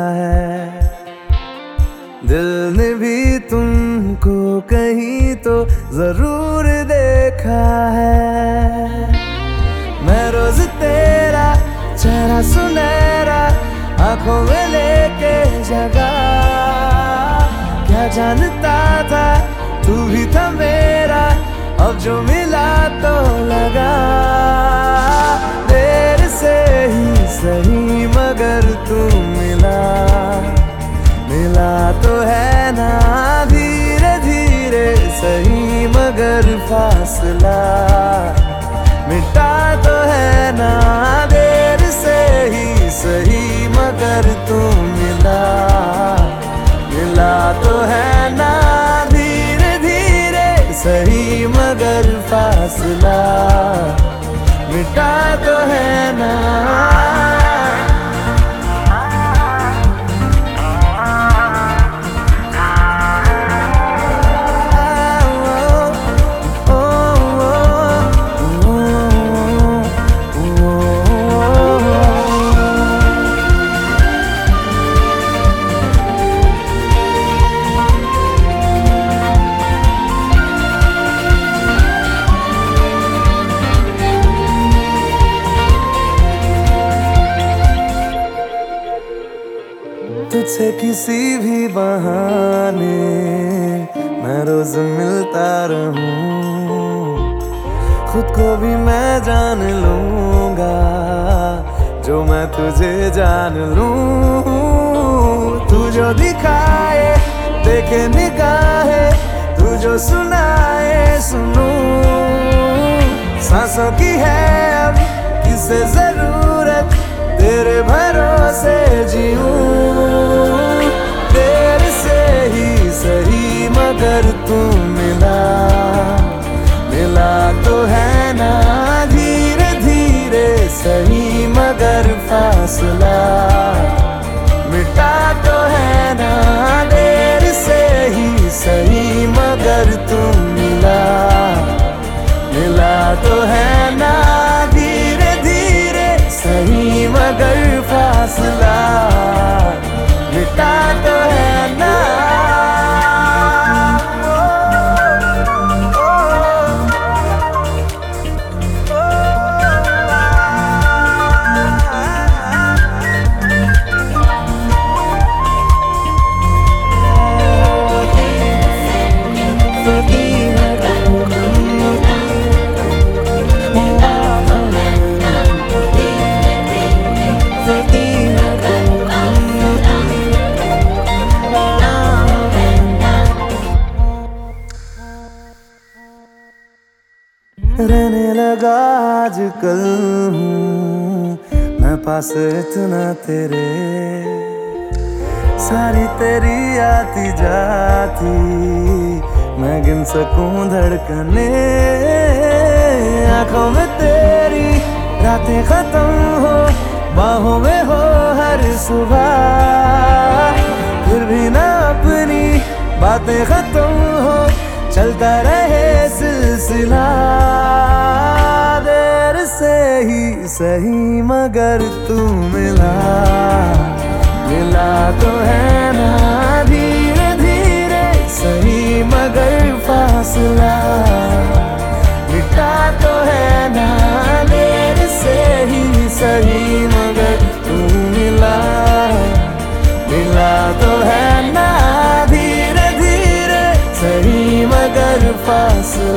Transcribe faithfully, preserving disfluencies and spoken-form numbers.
है। दिल ने भी तुमको कहीं तो जरूर देखा है। मैं रोज तेरा चेहरा सुनहरा आंखों में लेके जगा, क्या जानता था तू भी था मेरा, अब जो मिला तो लगा। देर से ही सही मगर तू मिला, मिला तो है ना धीरे धीरे सही मगर फासला मिटा तो है ना। देर से ही सही मगर तू मिला, मिला तो है ना धीरे धीरे सही मगर फासला मिटा तो है ना। तुझसे किसी भी बहाने मैं रोज मिलता रहूं, खुद को भी मैं जान लूंगा जो मैं तुझे जान लूं। तू जो दिखाए देखे निगाहे, तू जो सुनाए सुनूं। सांसों की है अब किसे जरूरत, तेरे भरोसे जीऊं। देर से ही सही मगर तू मिला, मिला तो है ना धीरे धीरे सही मगर फासला मिटा तो है ना। देर से ही सही मगर तू मिला, मिला तो है ना धीरे धीरे सही मगर फासला मिटा तो है ना। रहने लगा आजकल हूँ मैं पास इतना तेरे, सारी तेरी आती जाती मैं गिन सकूं धड़कने। आंखों में तेरी रातें खत्म हो, बाहों में हो हर सुबह, फिर भी ना अपनी बातें खत्म हो, चलता रहे सिलसिला। देर से ही सही मगर तू मिला, मिला तो है ना धीरे धीरे सही मगर फासला मिटा तो है ना। देर से ही सही मगर तू मिला, मिला तो है ना धीरे धीरे सही मगर फासला